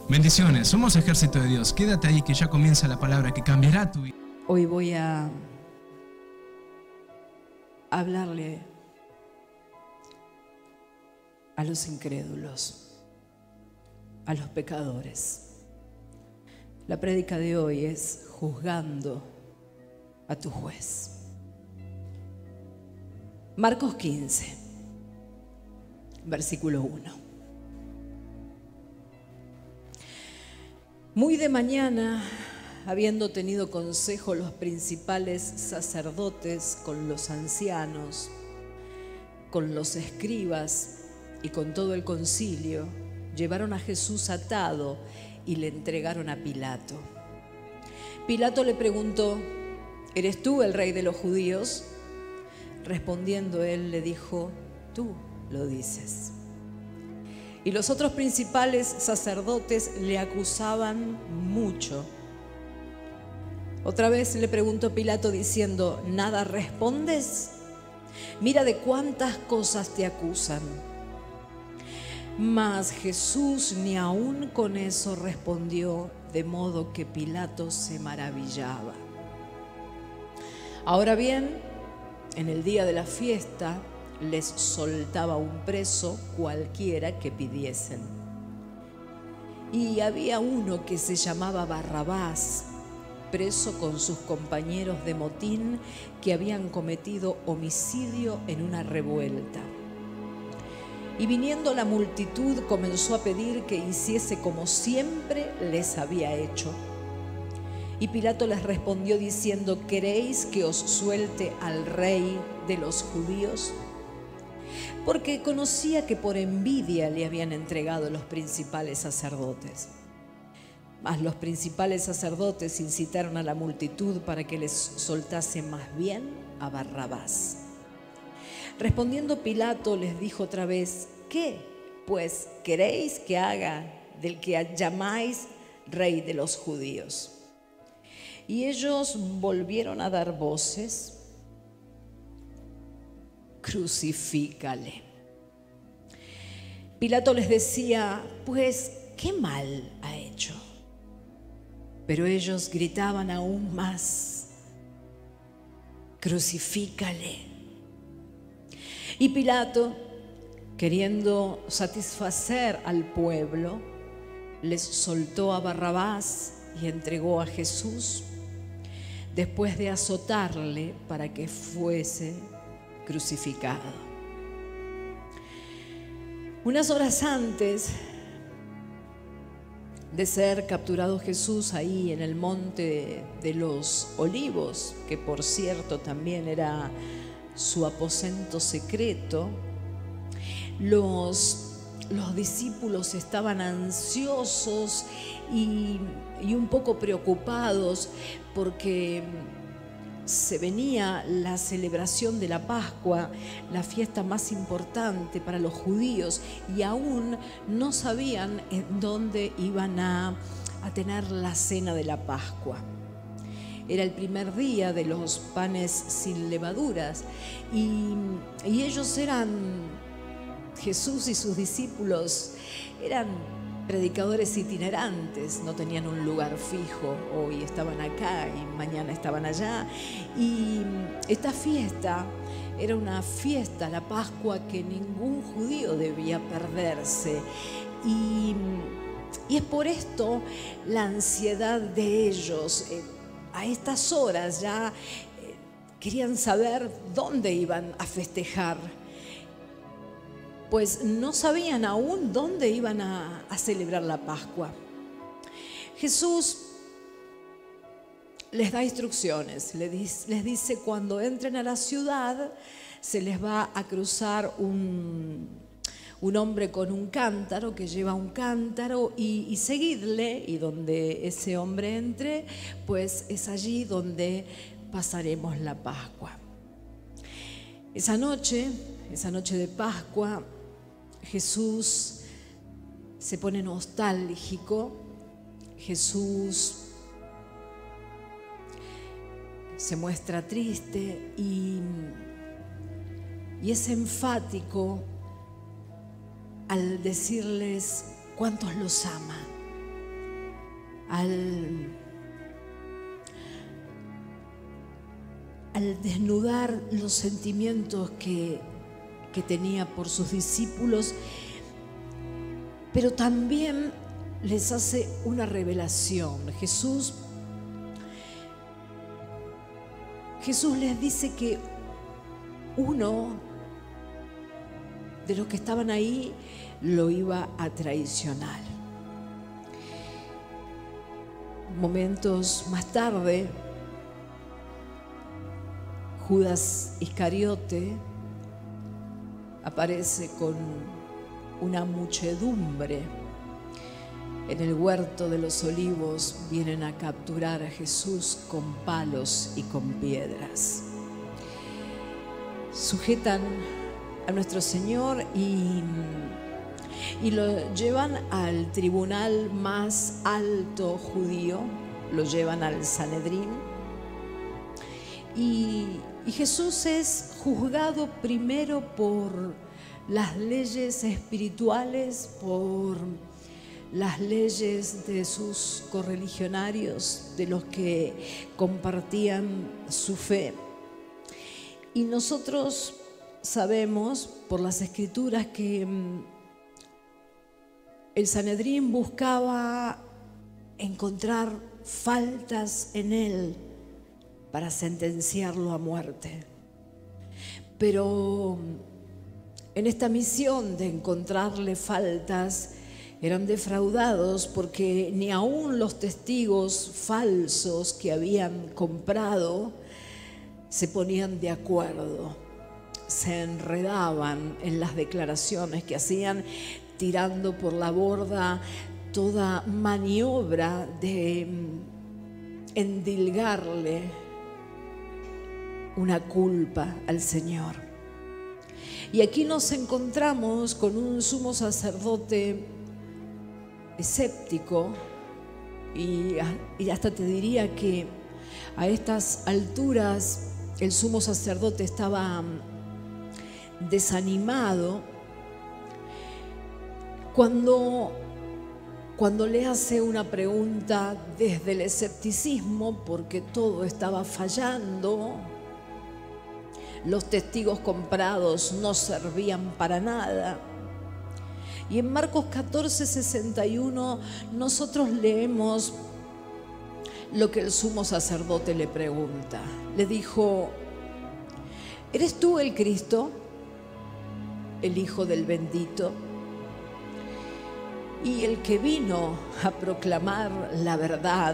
Bendiciones, somos Ejército de Dios. Quédate ahí que ya comienza la palabra que cambiará tu vida. Hoy voy a hablarle a los incrédulos, a los pecadores. La prédica de hoy es juzgando a tu juez. Marcos 15, versículo 1. Muy de mañana, habiendo tenido consejo los principales sacerdotes con los ancianos, con los escribas y con todo el concilio, llevaron a Jesús atado y le entregaron a Pilato. Pilato le preguntó: ¿eres tú el rey de los judíos? Respondiendo él le dijo: tú lo dices. Y los otros principales sacerdotes le acusaban mucho. Otra vez le preguntó Pilato diciendo: ¿nada respondes? Mira de cuántas cosas te acusan. Mas Jesús ni aun con eso respondió, de modo que Pilato se maravillaba. Ahora bien, en el día de la fiesta les soltaba un preso cualquiera que pidiesen. Y había uno que se llamaba Barrabás, preso con sus compañeros de motín que habían cometido homicidio en una revuelta. Y viniendo la multitud comenzó a pedir que hiciese como siempre les había hecho. Y Pilato les respondió diciendo: ¿queréis que os suelte al rey de los judíos? Porque conocía que por envidia le habían entregado los principales sacerdotes. Mas los principales sacerdotes incitaron a la multitud para que les soltase más bien a Barrabás. Respondiendo Pilato les dijo otra vez: ¿qué, pues, queréis que haga del que llamáis rey de los judíos? Y ellos volvieron a dar voces: crucifícale. Pilato les decía: pues, ¿qué mal ha hecho? Pero ellos gritaban aún más: crucifícale. Y Pilato, queriendo satisfacer al pueblo, les soltó a Barrabás y entregó a Jesús, después de azotarle para que fuese crucificado. Unas horas antes de ser capturado Jesús ahí en el monte de los Olivos, que por cierto también era su aposento secreto, los discípulos estaban ansiosos y un poco preocupados porque se venía la celebración de la Pascua, la fiesta más importante para los judíos, y aún no sabían en dónde iban a tener la cena de la Pascua. Era el primer día de los panes sin levaduras y ellos Jesús y sus discípulos eran predicadores itinerantes, no tenían un lugar fijo, hoy estaban acá y mañana estaban allá. Y esta fiesta era una fiesta, la Pascua, que ningún judío debía perderse. Y es por esto la ansiedad de ellos. A estas horas ya querían saber dónde iban a festejar, pues no sabían aún dónde iban a celebrar la Pascua. Jesús les da instrucciones, les dice: cuando entren a la ciudad se les va a cruzar un hombre con un cántaro, que lleva un cántaro, y seguidle, y donde ese hombre entre, pues es allí donde pasaremos la Pascua. Esa noche de Pascua, Jesús se pone nostálgico, Jesús se muestra triste y es enfático al decirles cuántos los ama. al desnudar los sentimientos que tenía por sus discípulos, pero también les hace una revelación. Jesús les dice que uno de los que estaban ahí lo iba a traicionar. Momentos más tarde, Judas Iscariote aparece con una muchedumbre en el huerto de los olivos. Vienen a capturar a Jesús con palos y con piedras. Sujetan a nuestro Señor y lo llevan al tribunal más alto judío, lo llevan al Sanedrín. Y Jesús es juzgado primero por las leyes espirituales, por las leyes de sus correligionarios, de los que compartían su fe. Y nosotros sabemos por las Escrituras que el Sanedrín buscaba encontrar faltas en él para sentenciarlo a muerte. Pero en esta misión de encontrarle faltas, eran defraudados porque ni aún los testigos falsos que habían comprado se ponían de acuerdo. Se enredaban en las declaraciones que hacían, tirando por la borda toda maniobra de endilgarle una culpa al Señor. Y aquí nos encontramos con un sumo sacerdote escéptico y hasta te diría que a estas alturas el sumo sacerdote estaba desanimado cuando le hace una pregunta desde el escepticismo, porque todo estaba fallando. Los testigos comprados no servían para nada. Y en Marcos 14:61 nosotros leemos lo que el sumo sacerdote le pregunta. Le dijo: ¿eres tú el Cristo, el Hijo del Bendito? Y el que vino a proclamar la verdad,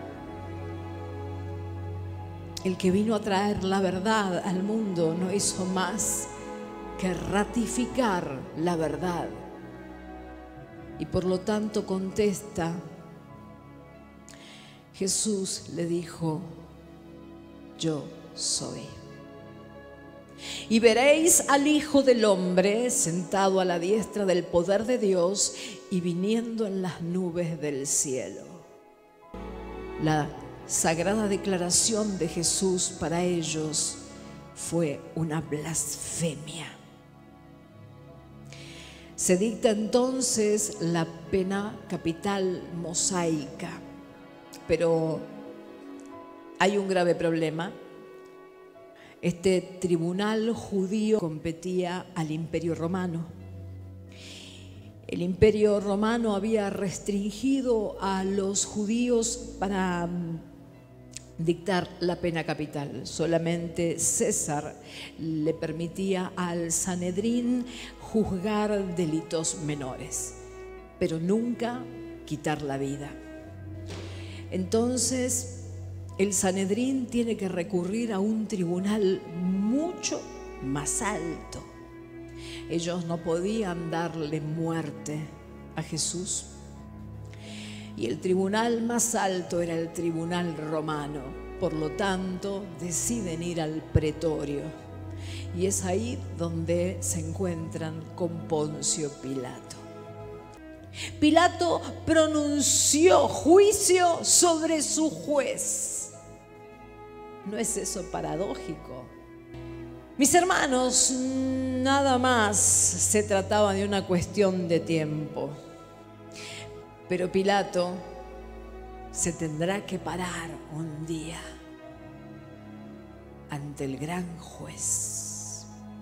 el que vino a traer la verdad al mundo, no hizo más que ratificar la verdad. Y por lo tanto contesta, Jesús le dijo: yo soy. Y veréis al Hijo del Hombre sentado a la diestra del poder de Dios y viniendo en las nubes del cielo. La sagrada declaración de Jesús para ellos fue una blasfemia. Se dicta entonces la pena capital mosaica, pero hay un grave problema. Este tribunal judío competía al Imperio Romano. El Imperio Romano había restringido a los judíos para dictar la pena capital. Solamente César le permitía al Sanedrín juzgar delitos menores, pero nunca quitar la vida. Entonces, el Sanedrín tiene que recurrir a un tribunal mucho más alto. Ellos no podían darle muerte a Jesús. Y el tribunal más alto era el tribunal romano. Por lo tanto, deciden ir al pretorio. Y es ahí donde se encuentran con Poncio Pilato. Pilato pronunció juicio sobre su juez. ¿No es eso paradójico? Mis hermanos, nada más se trataba de una cuestión de tiempo. Pero Pilato se tendrá que parar un día ante el gran juez.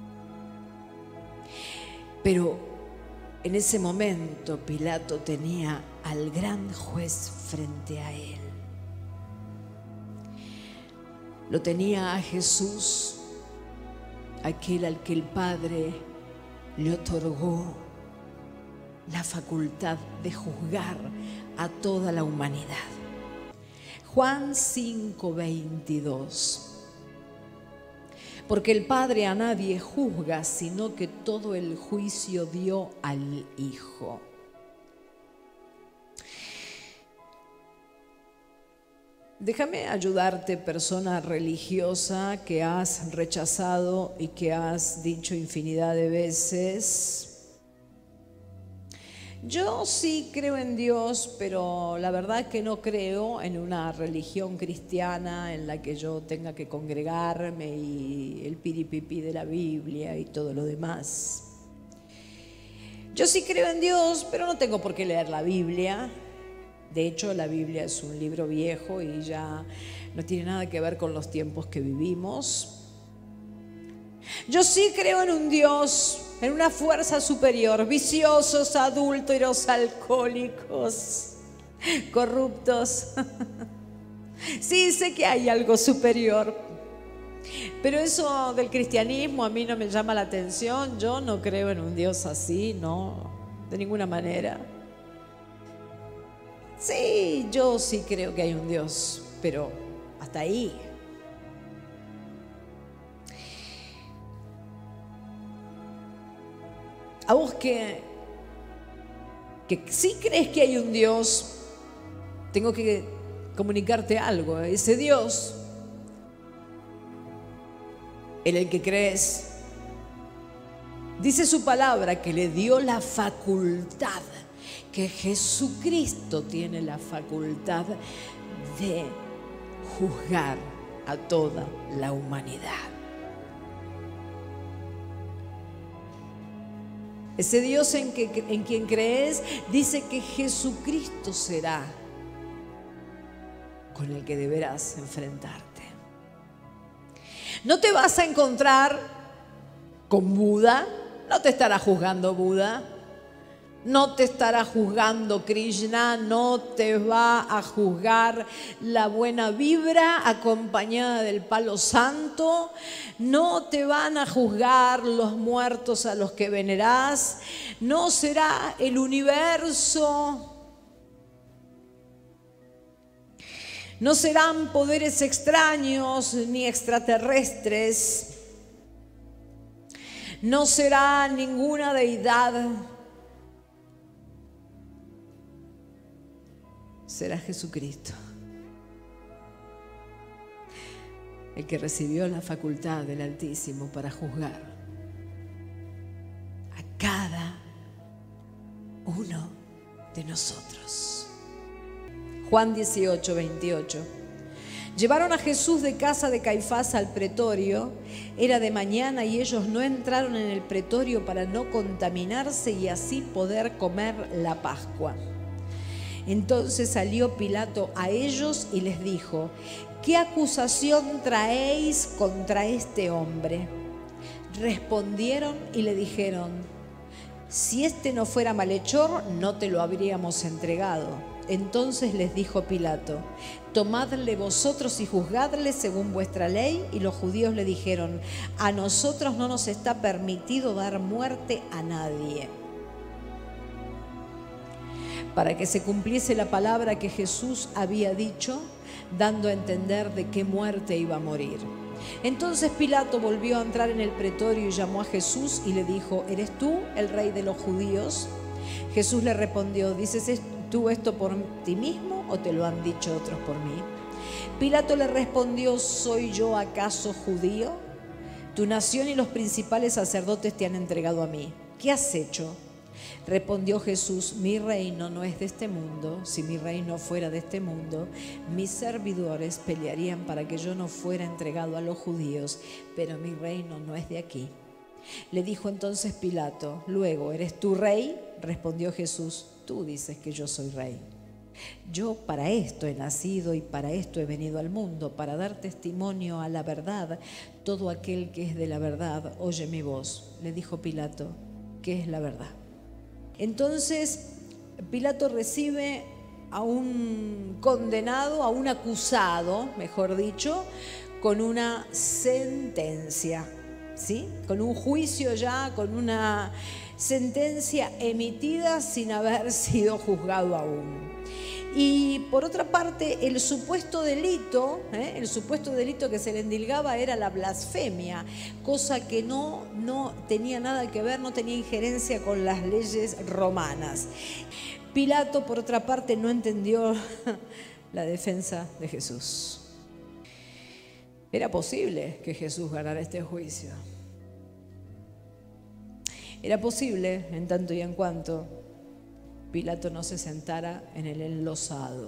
Pero en ese momento Pilato tenía al gran juez frente a él. Lo tenía a Jesús, aquel al que el Padre le otorgó la facultad de juzgar a toda la humanidad. Juan 5:22. Porque el Padre a nadie juzga, sino que todo el juicio dio al Hijo. Déjame ayudarte, persona religiosa que has rechazado y que has dicho infinidad de veces: yo sí creo en Dios, pero la verdad que no creo en una religión cristiana en la que yo tenga que congregarme y el piripipi de la Biblia y todo lo demás. Yo sí creo en Dios, pero no tengo por qué leer la Biblia. De hecho, la Biblia es un libro viejo y ya no tiene nada que ver con los tiempos que vivimos. Yo sí creo en un Dios, en una fuerza superior, viciosos, adúlteros, alcohólicos, corruptos. Sí, sé que hay algo superior, pero eso del cristianismo a mí no me llama la atención. Yo no creo en un Dios así, no, de ninguna manera. Sí, yo sí creo que hay un Dios, pero hasta ahí. A vos que sí crees que hay un Dios, tengo que comunicarte algo. Ese Dios en el que crees, dice su palabra que le dio la facultad, que Jesucristo tiene la facultad de juzgar a toda la humanidad. Ese Dios en quien crees dice que Jesucristo será con el que deberás enfrentarte. No te vas a encontrar con Buda, no te estará juzgando Buda. No te estará juzgando Krishna, no te va a juzgar la buena vibra acompañada del palo santo, no te van a juzgar los muertos a los que venerás, no será el universo, no serán poderes extraños ni extraterrestres, no será ninguna deidad. Será Jesucristo, el que recibió la facultad del Altísimo para juzgar a cada uno de nosotros. Juan 18:28. Llevaron a Jesús de casa de Caifás al pretorio. Era de mañana y ellos no entraron en el pretorio para no contaminarse y así poder comer la Pascua. Entonces salió Pilato a ellos y les dijo: ¿qué acusación traéis contra este hombre? Respondieron y le dijeron: si este no fuera malhechor, no te lo habríamos entregado. Entonces les dijo Pilato: tomadle vosotros y juzgadle según vuestra ley. Y los judíos le dijeron: a nosotros no nos está permitido dar muerte a nadie. Para que se cumpliese la palabra que Jesús había dicho, dando a entender de qué muerte iba a morir. Entonces Pilato volvió a entrar en el pretorio y llamó a Jesús y le dijo: ¿eres tú el rey de los judíos? Jesús le respondió: ¿dices tú esto por ti mismo o te lo han dicho otros por mí? Pilato le respondió: ¿soy yo acaso judío? Tu nación y los principales sacerdotes te han entregado a mí. ¿Qué has hecho? Respondió Jesús: mi reino no es de este mundo. Si mi reino fuera de este mundo, mis servidores pelearían para que yo no fuera entregado a los judíos, pero mi reino no es de aquí. Le dijo entonces Pilato: luego, ¿eres tú rey? Respondió Jesús: tú dices que yo soy rey. Yo para esto he nacido y para esto he venido al mundo, para dar testimonio a la verdad. Todo aquel que es de la verdad oye mi voz. Le dijo Pilato, ¿qué es la verdad? Entonces Pilato recibe a un condenado, a un acusado, mejor dicho, con una sentencia, ¿sí? Con un juicio ya, con una sentencia emitida sin haber sido juzgado aún. Y por otra parte, el supuesto delito que se le endilgaba era la blasfemia, cosa que no tenía nada que ver, no tenía injerencia con las leyes romanas. Pilato, por otra parte, no entendió la defensa de Jesús. Era posible que Jesús ganara este juicio. Era posible, en tanto y en cuanto Pilato no se sentara en el enlosado.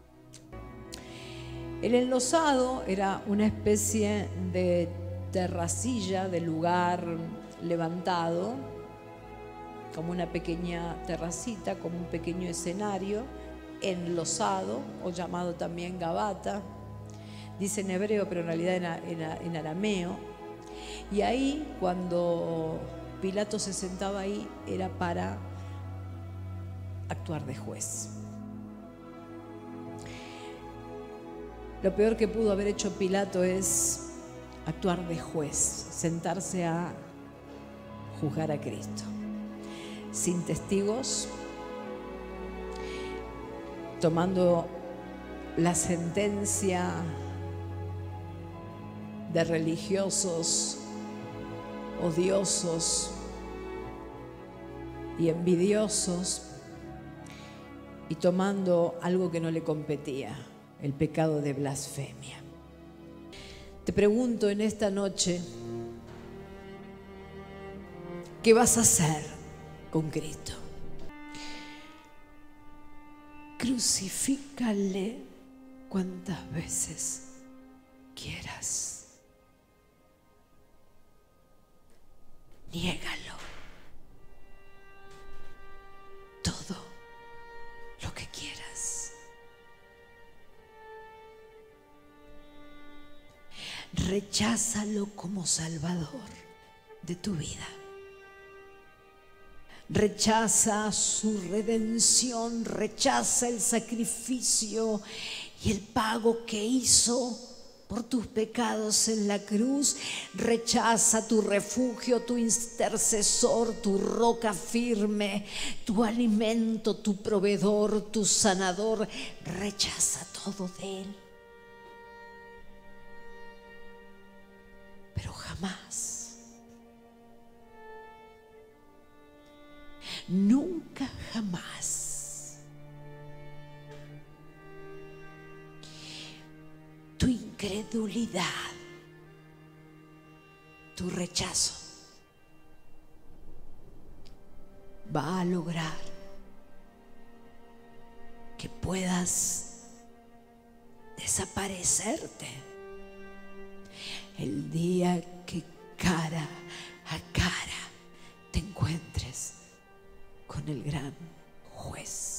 El enlosado era una especie de terracilla, de lugar levantado, como una pequeña terracita, como un pequeño escenario, enlosado, o llamado también gabata. Dice en hebreo, pero en realidad en arameo. Y ahí, cuando Pilato se sentaba ahí, era para actuar de juez. Lo peor que pudo haber hecho Pilato es actuar de juez, sentarse a juzgar a Cristo, sin testigos, tomando la sentencia de religiosos odiosos y envidiosos, y tomando algo que no le competía, el pecado de blasfemia. Te pregunto en esta noche, ¿qué vas a hacer con Cristo? Crucifícale cuantas veces quieras. Niégalo. Todo lo que quieras. Recházalo como Salvador de tu vida. Rechaza su redención, rechaza el sacrificio y el pago que hizo por tus pecados en la cruz. Rechaza tu refugio, tu intercesor, tu roca firme, tu alimento, tu proveedor, tu sanador. Rechaza todo de Él. Pero jamás, nunca jamás tu incredulidad, tu rechazo va a lograr que puedas desaparecerte el día que cara a cara te encuentres con el gran juez.